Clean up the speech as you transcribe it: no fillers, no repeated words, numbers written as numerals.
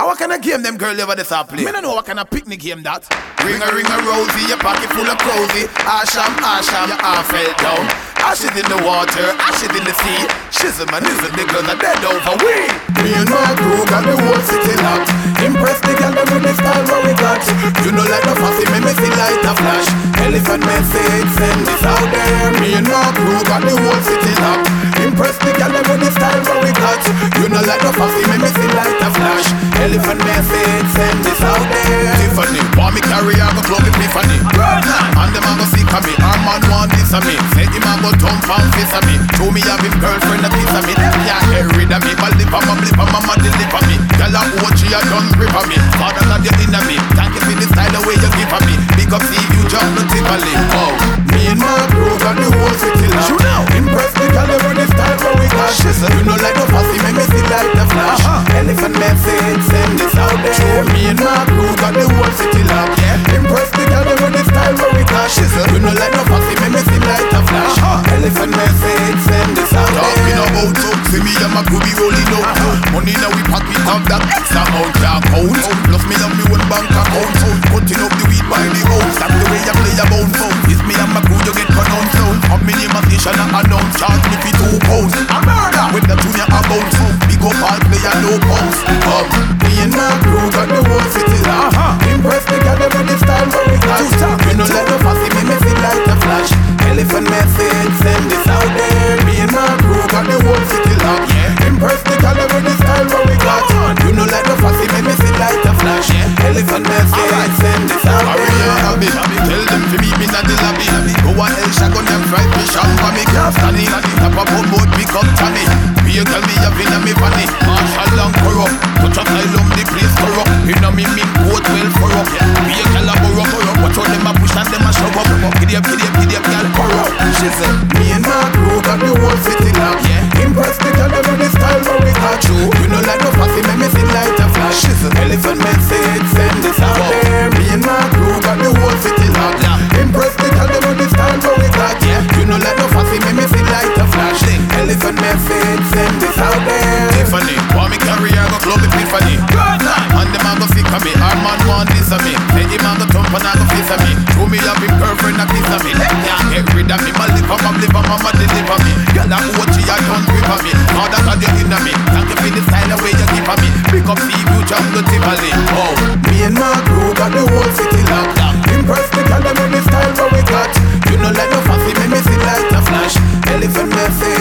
what kind of game them girl ever this a play? Me no know what kind of picnic game that. Ring a rosy, your pocket full of cozy. Asham, your arm fell down. Ashes in the water, ashes in the sea. Shizzle man, is it the girls are dead over we? Me and my crew got the whole city locked. Impress the girl with the style what we got. You know like the fussy, me see light a flash. Elephant message, send this out there. Me and my crew got the whole city locked. Impress the girl with the style what we got. You know like the fussy, me see light a flash. Elephant message, send this out there. Tiffany, want me carry out go club with Tiffany. And the man go seek a me, our man want this a me. Say him a go thump and face a me. To me have him girlfriend a piece of me. Them can't get rid of me, but lip on my blip on mama deliver me. Girl a OG a done grip on me. Father God you in a me. Thank you for the style the way you give a me. Big up see you jump the Tiffany. Oh, me and my crew got the whole city locked. You know, impress the girl with the style what we got. You know like the fussy, me see like the flash. Elephant message, send this out there. Me and my crew got the whole city locked. Impress the girl with the style what we got. You know like the fussy, me see like the flash. Elephant message, send this out there. Talking about talk, see me and my crew be rolling out. Money now we pack, we have that X amount can't count. Plus me have me one bank account. Cutting up the weed by the house. That's the way I play about phone. It's me and my crew, you get pronounced out. Have me name a station and announce. Charge me for 2 pounds. A murder when the tune you about. Big up all player, no pounds. Me and my crew got the whole city locked. Impress the girl with the style what we got. You know let the fussy me feel like a flash. Elephant message, send this out there. Me and my crew got the whole city locked. Impress the girl with the style what we got. You know like the fussy me feel like a flash. Elephant message, send this out there. Tell them to meet me in the lobby. Go on El Shagon and fry fish and for me can't stand it. Tap up on board, pick up Tommy. Be a girl me a vin a me funny. Marshall and corrupt. Touch asylum the place corrupt. In a me mink coat well corrupt. Be a girl a corrupt. Watch how them a push and them a shove up. Giddy up girl corrupt. She said me and my crew got the whole city locked. Impress the girl with the style what we got. You know like the fussy me feel like a flash. She said elephant message, send this out there. Me and my crew got the whole city locked. Impress the girl with the style what we got. You know like the fussy me feel like a flash. Elephant message, send this out there. Tiffany, want me carry I go club with Tiffany. And the man go sick of me. Our man want this of me. Say the man go thump and I go face of me. Show me have him girlfriend a kiss of me. Let can't get rid of me. My lip on my blip on mama deliver me. Girl a OG a done grip of me. Father God you in me. Thank you for the style the way you give of me. Pick up see you jump the Tivoli. Oh, me and my crew got the whole city locked. Impress the girl with the style what we got. You know like the fussy me see like a flash. Elephant message.